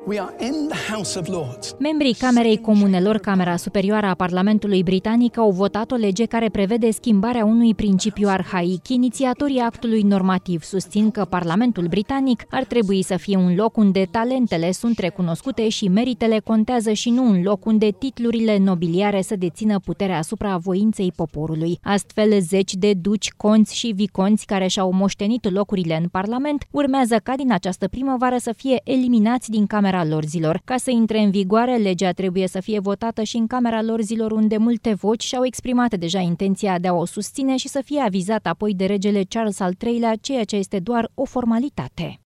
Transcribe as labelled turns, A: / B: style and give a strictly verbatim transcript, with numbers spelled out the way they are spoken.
A: Membrii Camerei Comunelor, Camera Superioară a Parlamentului Britanic, au votat o lege care prevede schimbarea unui principiu arhaic. Inițiatorii actului normativ susțin că Parlamentul Britanic ar trebui să fie un loc unde talentele sunt recunoscute și meritele contează și nu un loc unde titlurile nobiliare să dețină puterea asupra voinței poporului. Astfel, zeci de duci, conți și viconți care și-au moștenit locurile în Parlament urmează ca din această primăvară să fie eliminați din Camera Lorzilor. Ca să intre în vigoare, legea trebuie să fie votată și în Camera Lorzilor, unde multe voci și-au exprimat deja intenția de a o susține și să fie avizat apoi de regele Charles al treilea, ceea ce este doar o formalitate.